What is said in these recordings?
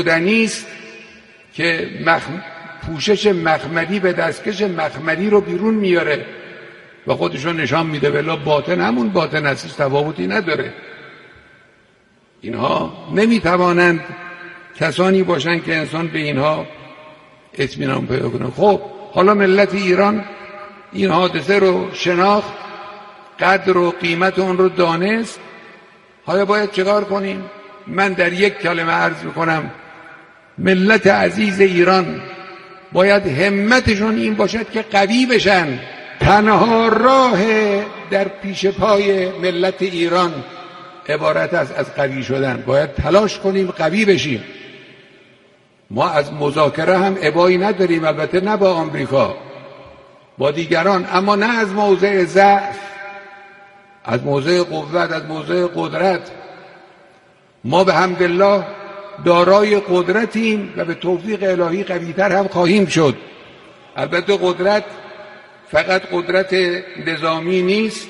بودنیست که پوشش مخملی به دستکش مخملی رو بیرون میاره و خودشون نشان میده، ولی باطن همون باطن هستش، تفاوتی نداره. اینها نمیتوانند کسانی باشن که انسان به اینها اطمینان پیدا کنه. خب حالا ملت ایران این حادثه رو شناخت، قدر و قیمت اون رو دانست. حالا باید چیکار کنیم؟ من در یک کلمه عرض میکنم، ملت عزیز ایران باید همتشون این باشد که قوی بشن. تنها راه در پیش پای ملت ایران عبارت است از قوی شدن. باید تلاش کنیم قوی بشیم. ما از مذاکره هم ابایی نداریم، البته نه با آمریکا، با دیگران، اما نه از موضع ضعف، از موضع قوت، از موضع قدرت. ما به حمدالله دارای قدرتیم و به توفیق الهی قوی‌تر هم خواهیم شد. البته قدرت فقط قدرت نظامی نیست،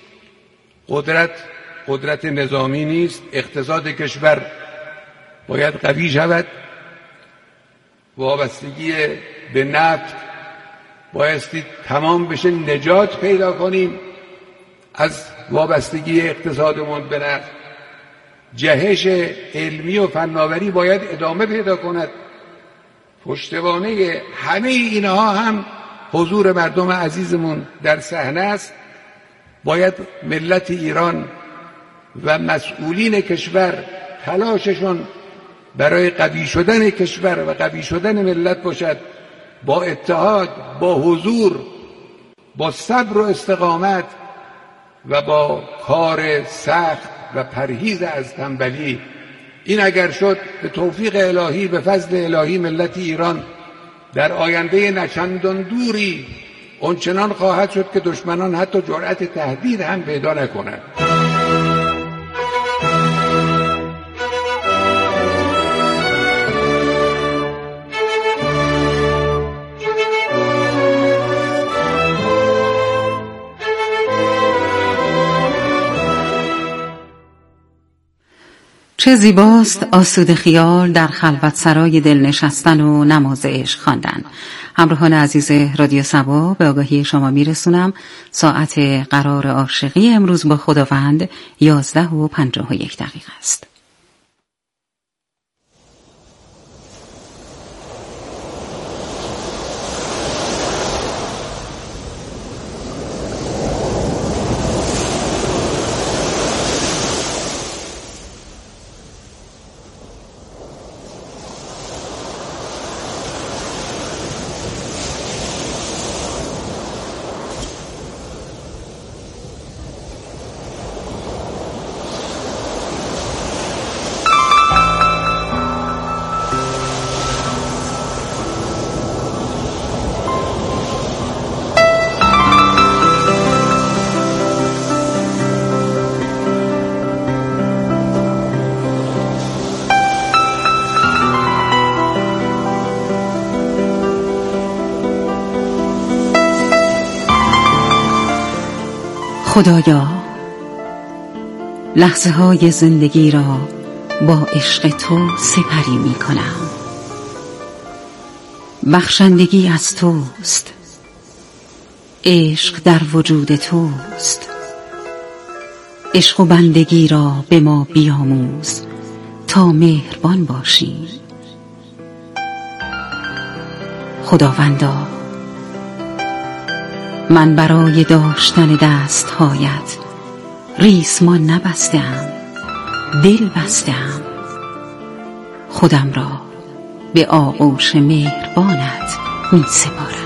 قدرت نظامی نیست. اقتصاد کشور باید قوی شود، وابستگی به نفت بایستی تمام بشه، نجات پیدا کنیم از وابستگی اقتصادمون به نفت. جهش علمی و فناوری باید ادامه پیدا کند. پشتوانه همه اینها هم حضور مردم عزیزمون در صحنه است. باید ملت ایران و مسئولین کشور تلاششون برای قوی شدن کشور و قوی شدن ملت باشد، با اتحاد، با حضور، با صبر و استقامت و با کار سخت و پرهیز از تنبلی. این اگر شد به توفیق الهی، به فضل الهی، ملت ایران در آینده نچندان دوری اونچنان خواهد شد که دشمنان حتی جرأت تهدید هم پیدا نکنند. چه زیباست آسوده خیال در خلوت سرای دل نشستن و نماز عشق خواندن. همراهان عزیز رادیو صبا، به آگاهی شما میرسونم ساعت قرار عاشقی امروز با خداوند 11:51 است. خدایا، لحظه های زندگی را با عشق تو سپری می کنم. بخشندگی از توست، عشق در وجود توست. عشق و بندگی را به ما بیاموز تا مهربان باشیم. خداوندا، من برای داشتن دستهایت ریسمان نبستم، دل بستم. خودم را به آغوش مهربانت می سپارم.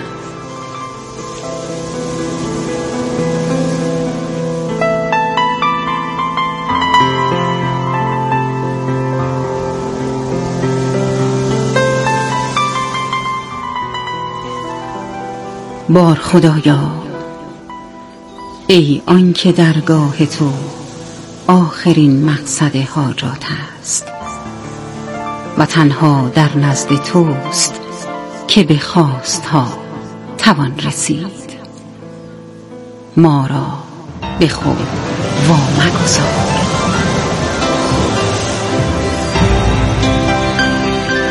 بار خدایا، ای آنکه درگاه تو آخرین مقصد حاجات است و تنها در نزد توست که به خواستها توان رسید. ما را به خود وامگذار.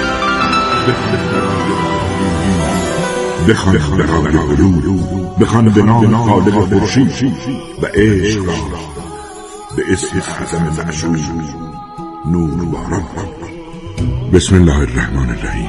بخوان برای علوم، بخوان به نام خالق خورشید و عشق را به اسم اعظم معشوق نور باران. بسم الله الرحمن الرحیم.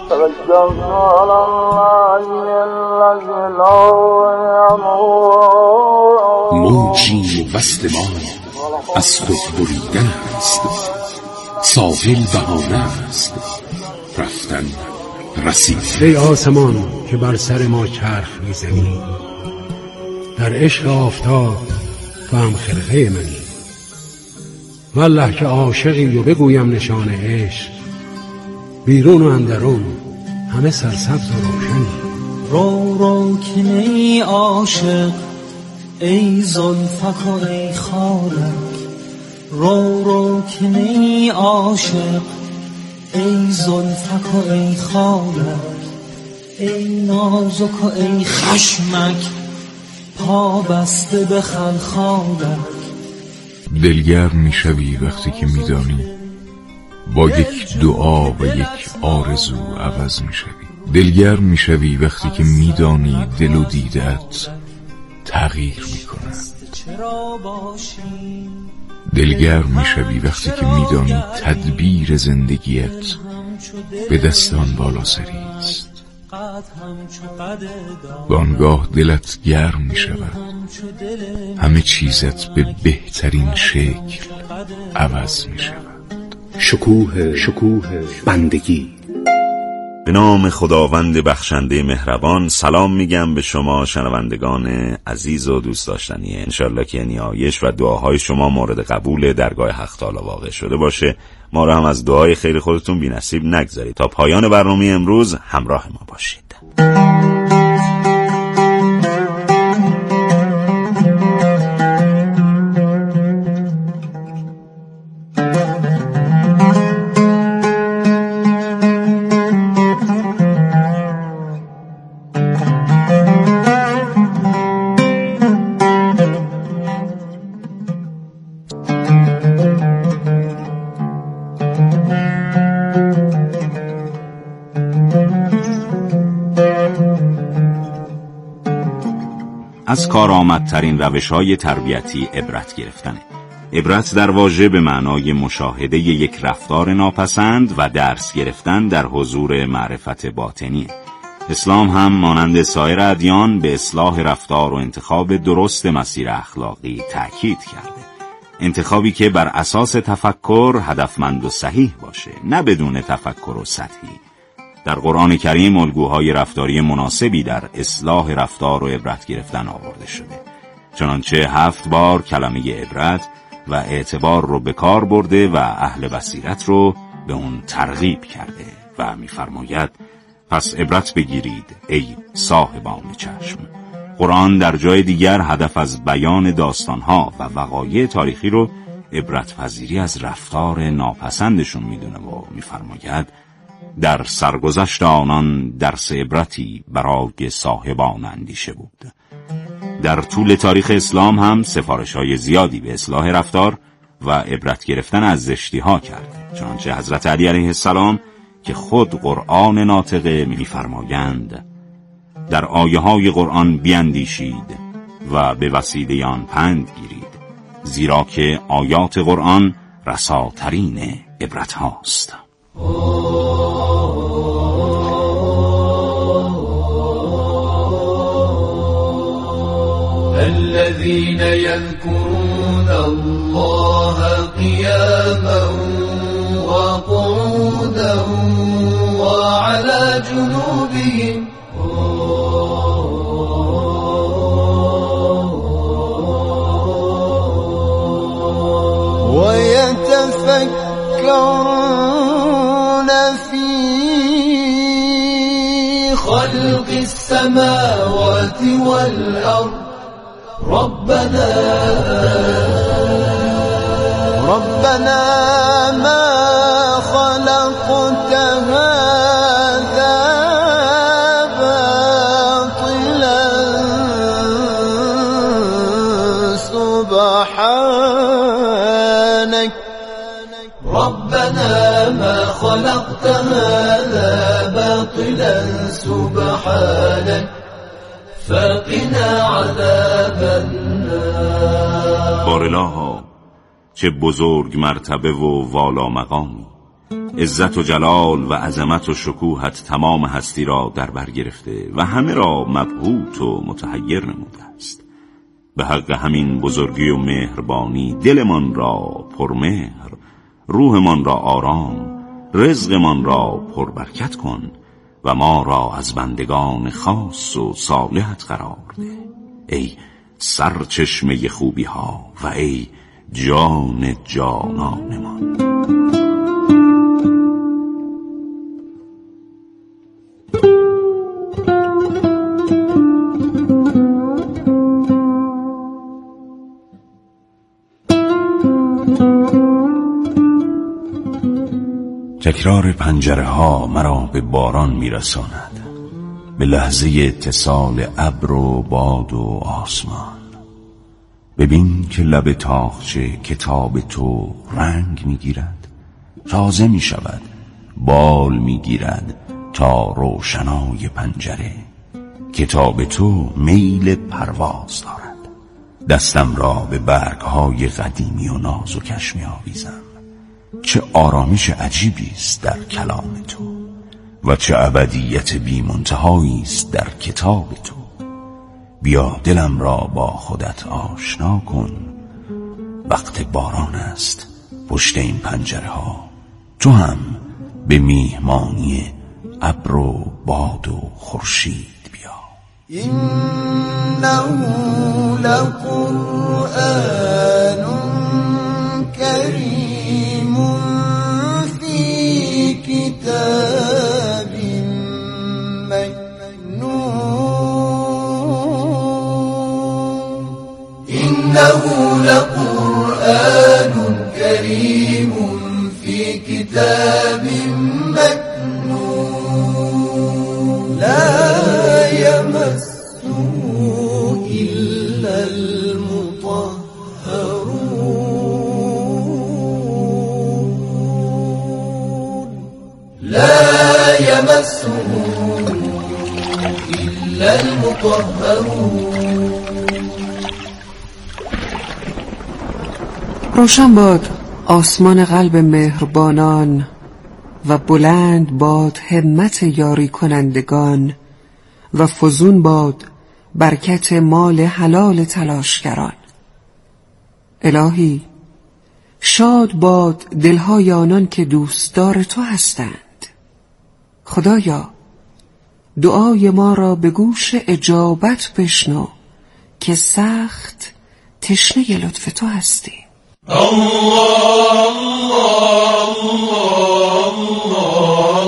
موجی وصل ما از خود بریدن است، ساحل بهانه است، رفتن رسید. ای آسمان که بر سر ما چرخ میزنی، در عشق آفتاب تو هم خرقه منی. والله که عاشقی و بگویم نشان عشق، بیرون و اندرون همه سرسبز و روشنی. رو که ای عاشق، ای زلفک و ای خالک، رو که ای عاشق، ای زلفک و ای خالک، ای نازک و ای خشمک، پا بسته به خلخالک. دلگرم میشوی وقتی که میدانی با یک دعا و یک آرزو عوض میشوی. دلگرم میشوی وقتی که میدانی دل و دیدت تغییر میکنند. دلگرم میشوی وقتی که میدانی تدبیر زندگیت به دستان بالا سری است. بانگاه دلت گرم میشود، همه چیزت به بهترین شکل عوض میشود. شکوه بندگی. به نام خداوند بخشنده مهربان. سلام میگم به شما شنوندگان عزیز و دوست داشتنی. انشالله که نیایش و دعاهای شما مورد قبول درگاه حق تعالی واقع شده باشه. ما را هم از دعای خیر خودتون بی نصیب نگذارید. تا پایان برنامه امروز همراه ما باشید. از کارآمدترین روش‌های تربیتی عبرت گرفتنه. عبرت در واژه به معنای مشاهده یک رفتار ناپسند و درس گرفتن در حضور معرفت باطنیه. اسلام هم مانند سایر ادیان به اصلاح رفتار و انتخاب درست مسیر اخلاقی تأکید کرده. انتخابی که بر اساس تفکر هدفمند و صحیح باشه، نه بدون تفکر و سطحی. در قرآن کریم الگوهای رفتاری مناسبی در اصلاح رفتار و عبرت گرفتن آورده شده. چنانچه 7 بار کلمه عبرت و اعتبار رو به کار برده و اهل بصیرت رو به اون ترغیب کرده و می‌فرماید پس عبرت بگیرید ای صاحبان چشم. قرآن در جای دیگر هدف از بیان داستانها و وقایع تاریخی رو عبرت پذیری از رفتار ناپسندشون میدونه و می‌فرماید در سرگذشت آنان درس عبرتی برای صاحبان اندیشه بود. در طول تاریخ اسلام هم سفارش‌های زیادی به اصلاح رفتار و عبرت گرفتن از زشتی‌ها کرد. چنانچه حضرت علی علیه السلام که خود قرآن ناطقه می‌فرمایند در آیه‌های قرآن بیندیشید و به وسیله آن پند گیرید، زیرا که آیات قرآن رساترین عبرت هاست. الذين يذكرون الله قياما وقعودا وعلى جنوبهم ويتفكرون في خلق السماوات والأرض ربنا ما خلقت هذا باطلا سبحانك ربنا ما خلقت هذا هذا باطلا سبحانك فقنا عذاب النار. بارالها چه بزرگ مرتبه و والا مقامی، عزت و جلال و عظمت و شکوهت تمام هستی را در بر گرفته و همه را مبهوت و متحیر نموده است. به حق همین بزرگی و مهربانی دلمان را پرمهر، روحمان را آرام، رزقمان را پربرکت کن و ما را از بندگان خاص و صالحت قرار ده. ای سرچشمه خوبی ها و ای جان جانانمان. تکرار پنجره ها مرا به باران میرساند، به لحظه اتصال ابر و باد و آسمان. ببین که لب تاقچه کتاب تو رنگ میگیرد، تازه میشود، بال میگیرد تا روشنای پنجره. کتاب تو میل پرواز دارد. دستم را به برگهای قدیمی و نازکش میآویزم. چه آرامش عجیبی است در کلام تو و چه ابدیت بی منتهایی است در کتاب تو. بیا دلم را با خودت آشنا کن. وقت باران است پشت این پنجره ها. تو هم به میهمانی ابر و باد و خورشید بیا. إنه لقرآن كريم في كتاب مكنون. إنه لقرآن كريم في كتاب مكنون لا يمسه إلا المطهرون. لا يمسه إلا المطهرون. روشن باد آسمان قلب مهربانان و بلند باد همت یاری کنندگان و فزون باد برکت مال حلال تلاشگران. الهی شاد باد دلهای آنان که دوستدار تو هستند. خدایا دعای ما را به گوش اجابت بشنو که سخت تشنه لطف تو هستی. الله الله الله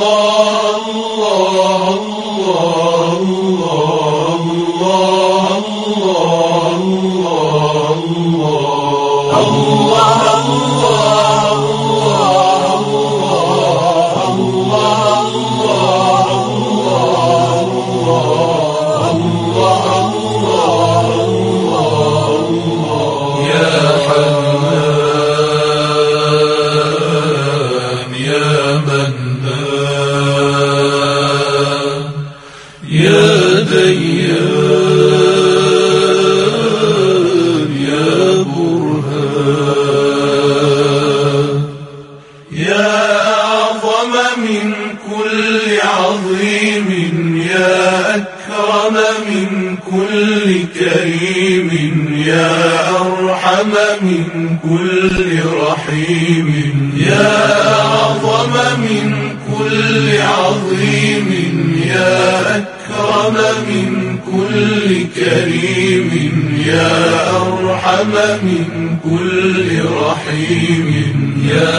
من كل رحيم يا أعظم من كل عظيم يا أكرم من كل كريم يا أرحم من كل رحيم يا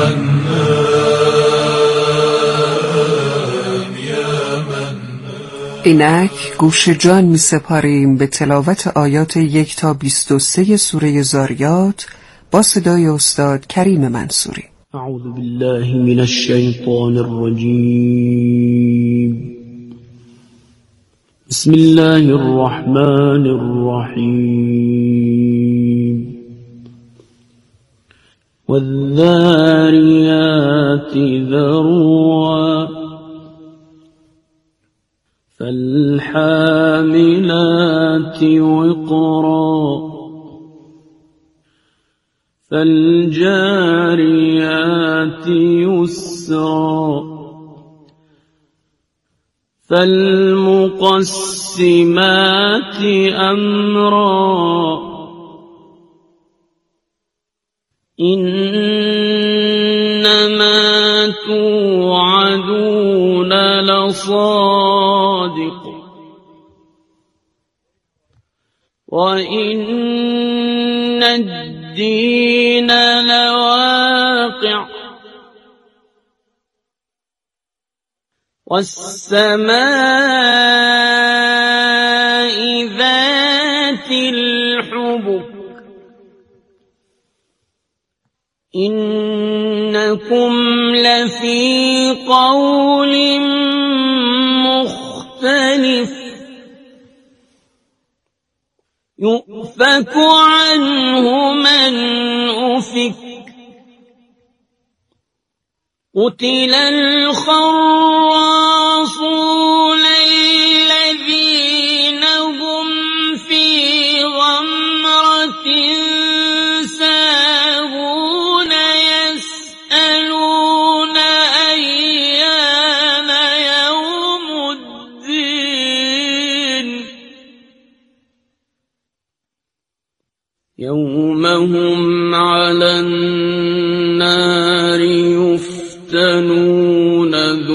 حنان يا منان. اینک گوش جان می سپاریم به تلاوت آیات 1 تا 23 سوره زاریات با صدای استاد کریم منصوری. اعوذ بالله من الشیطان الرجیم. بسم الله الرحمن الرحیم. والذاريات ذروا فالحاملات وقرا فالجاريات يسرا فالمقسمات أمرا إنما توعدون لصادق وإن الدين لواقع والسماء ذات الحبك إنكم لفي قول مختلف يؤفك عنه من أفك قتل الخراصون الذين هم في غمرة ساهون يسألون أيان يوم الدين يوم هم على النار يفتنون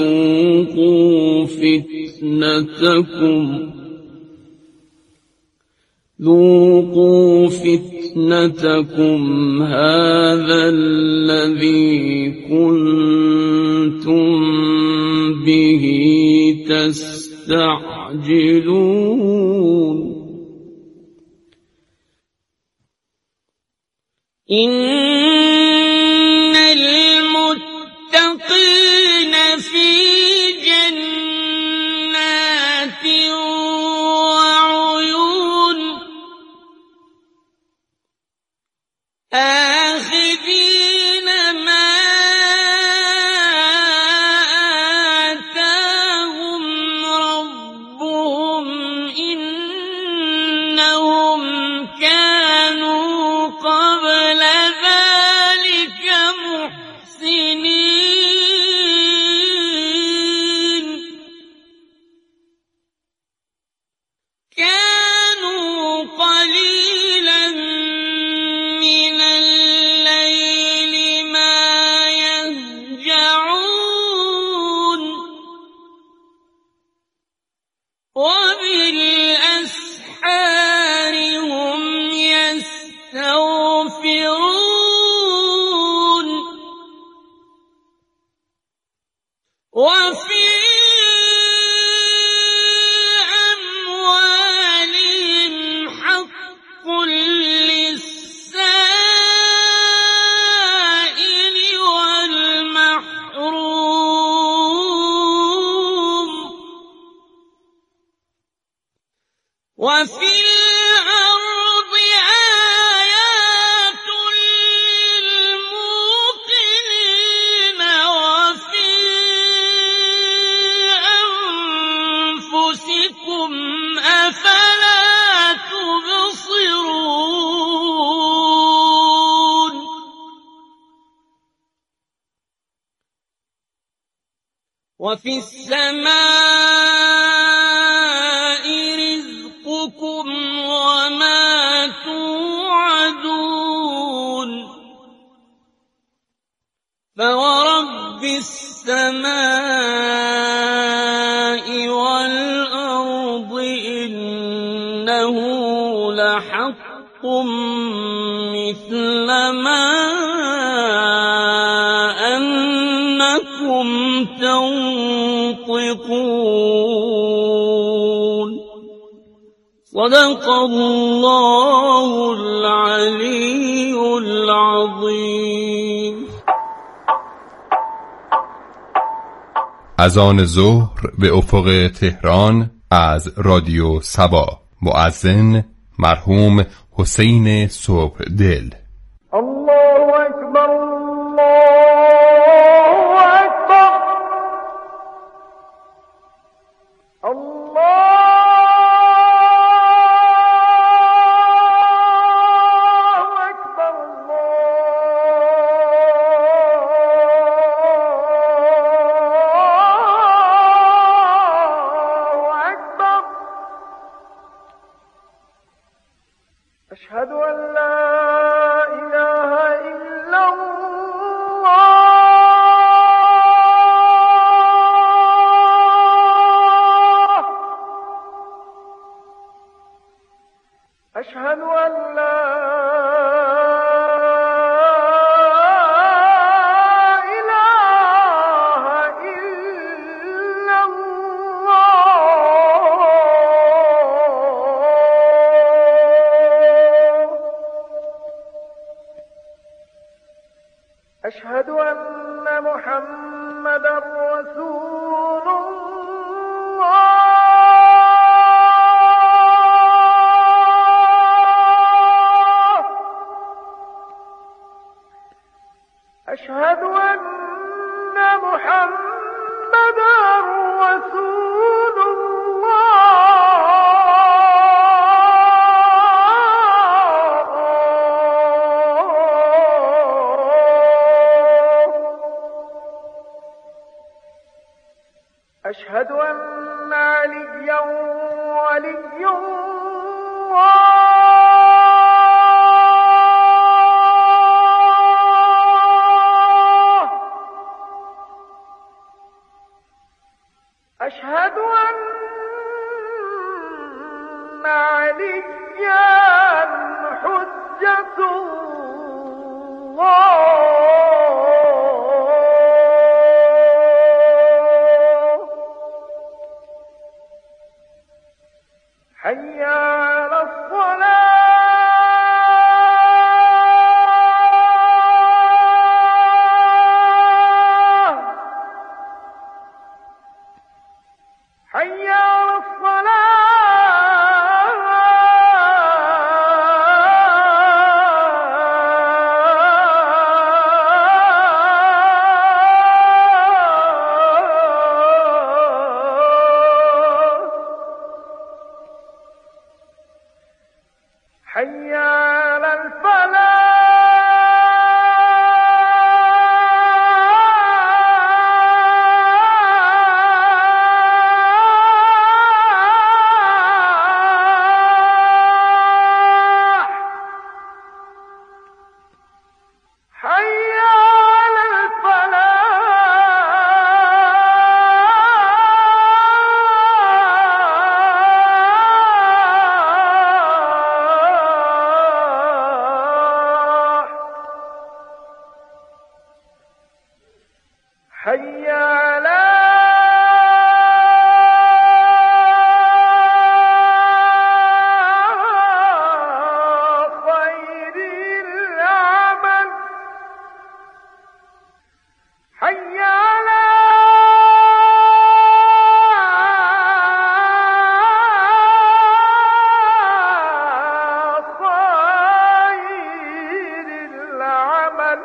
ذوقوا فتنتكم هذا الذي كنتم به تستعجلون إن المتقين في جنات وعيون آخذين ما آتاهم ربهم إنهم كانوا قبل ذلك محسنين كانوا قليلا من الليل ما يهجعون وبالأسحار هم يستغفرون وفي أموالهم حق للسائل والمحروم وفي الأرض آيات للموقنين وفي أنفسكم أفلا تبصرون وفي السماء رزقكم وما توعدون فورب السماء والأرض إنه لحق مثل ما أنكم تنطقون صدق الله العلي العظيم. از آن ظهر به افق تهران از رادیو سبا، مؤذن مرحوم حسین صبح دل. الله اکبر. أشهد أن عليا ولي الله أشهد أن عليا حجة الله حي على الصلاة حي على حي على الفلاح حي على الفلاح حي على خير العمل حي على خير العمل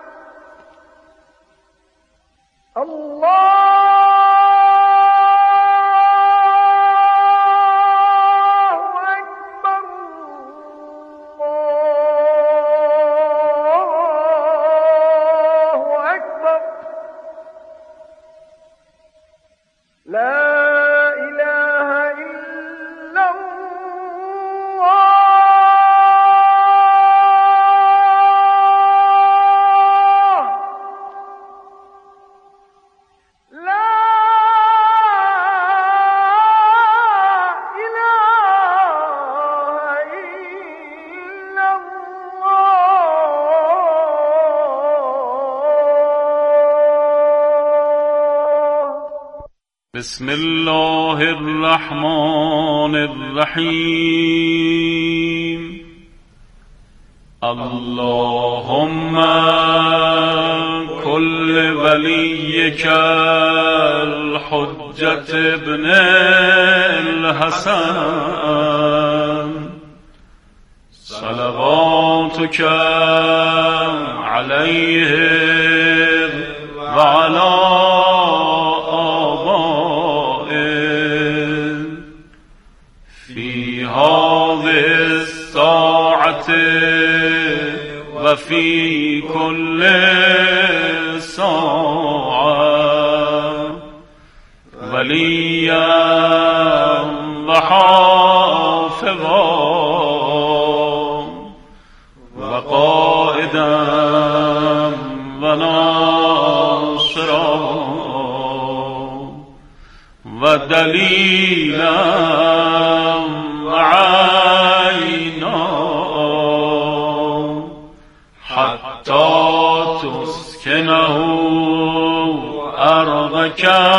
الله أكبر الله أكبر لا إله إلا الله لا إله إلا الله بسم الله الرحمن الرحيم اللهم كل وليك الحجة ابن الحسن صلواتك عليه وعلى آبائه في هذه الساعة وفي كل ساعة وليا وحافظا وقائدا وناصرا ودليلا وعينا حتى تسكنه أرضك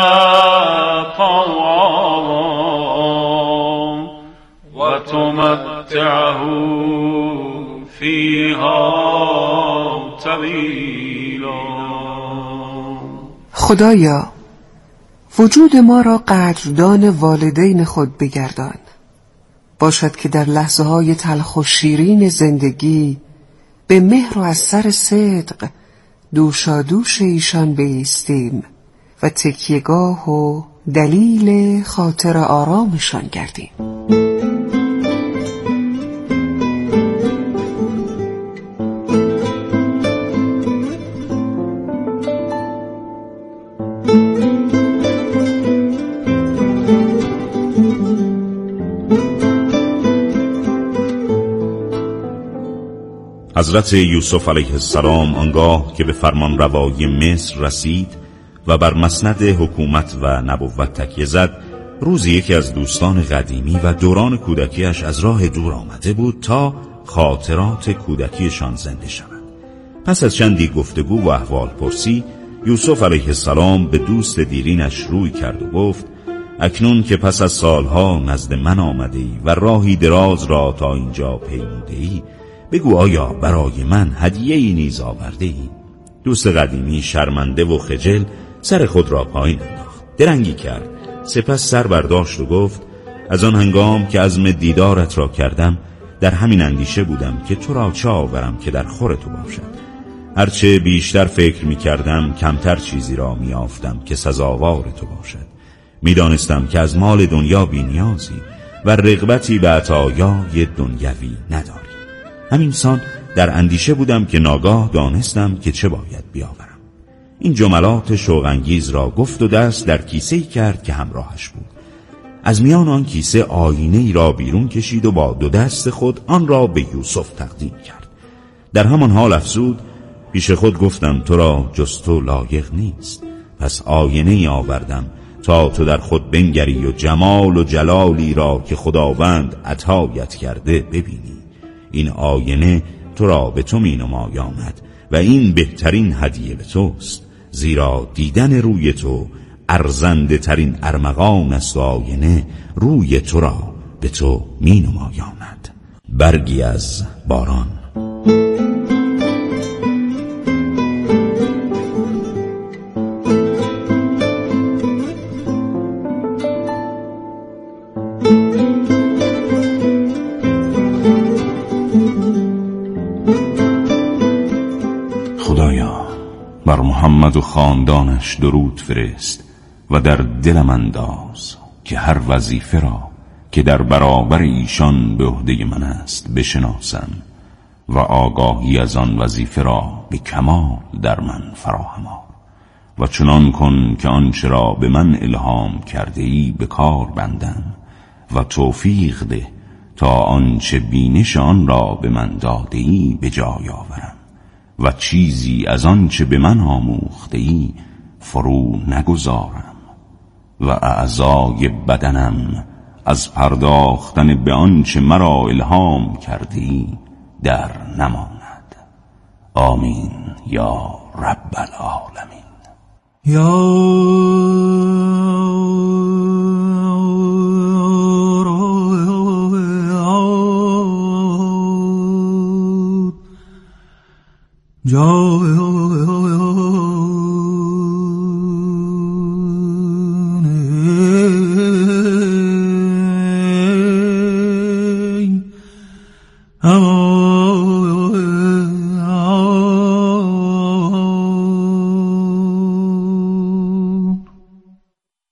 طوعا وتمتعه فيها طويلا. خدایا وجود ما را قدردان والدین خود بگردان، باشد که در لحظه های تلخ و شیرین زندگی به مهر و از سر صدق دوشادوش ایشان بایستیم و تکیهگاه و دلیل خاطر آرامشان گردیم. حضرت یوسف علیه السلام آنگاه که به فرمان روایی مصر رسید و بر مسند حکومت و نبوت تکیه زد، روزی یکی از دوستان قدیمی و دوران کودکیش از راه دور آمده بود تا خاطرات کودکیشان زنده شود. پس از چندی گفتگو و احوال پرسی، یوسف علیه السلام به دوست دیرینش روی کرد و گفت: اکنون که پس از سالها نزد من آمده ای و راهی دراز را تا اینجا پیموده ای، بگو آیا برای من هدیه‌ای نیز آورده ای؟ دوست قدیمی شرمنده و خجل سر خود را پایین انداخت، درنگی کرد، سپس سر برداشت و گفت: از آن هنگام که عزم دیدارت را کردم در همین اندیشه بودم که تو را چه آورم که در خور تو باشد. هرچه بیشتر فکر می کردم کمتر چیزی را می آفتم که سزاوار تو باشد. می دانستم که از مال دنیا بی نیازی و رغبتی به عطایای دنیوی نداری. همین سان در اندیشه بودم که ناگاه دانستم که چه باید بیاورم. این جملات شوق‌انگیز را گفت و دست در کیسه‌ای کرد که همراهش بود. از میان آن کیسه آینه‌ای را بیرون کشید و با دو دست خود آن را به یوسف تقدیم کرد. در همان حال افزود: پیش خود گفتم تو را جز تو لایق نیست، پس آینه‌ای آوردم تا تو در خود بنگری و جمال و جلالی را که خداوند عطایت کرده ببینی. این آینه تو را به تو می نمایاند و این بهترین هدیه به توست، زیرا دیدن روی تو ارزنده ترین ارمغان است و آینه روی تو را به تو می نمایاند. برگی از باران. خدایا بر محمد و خاندانش درود فرست و در دلم انداز که هر وظیفه را که در برابر ایشان به عهده من است بشناسم و آگاهی از آن وظیفه را به کمال در من فراهم آر و چنان کن که آنچه را به من الهام کرده ای به کار بندم و توفیق ده تا آنچه بینش آن را به من داده ای به جای آورم و چیزی از آنچه به من آموخته ای فرو نگذارم و اعضای بدنم از پرداختن به آنچه مرا الهام کردی در نماند. آمین یا رب العالمین. یا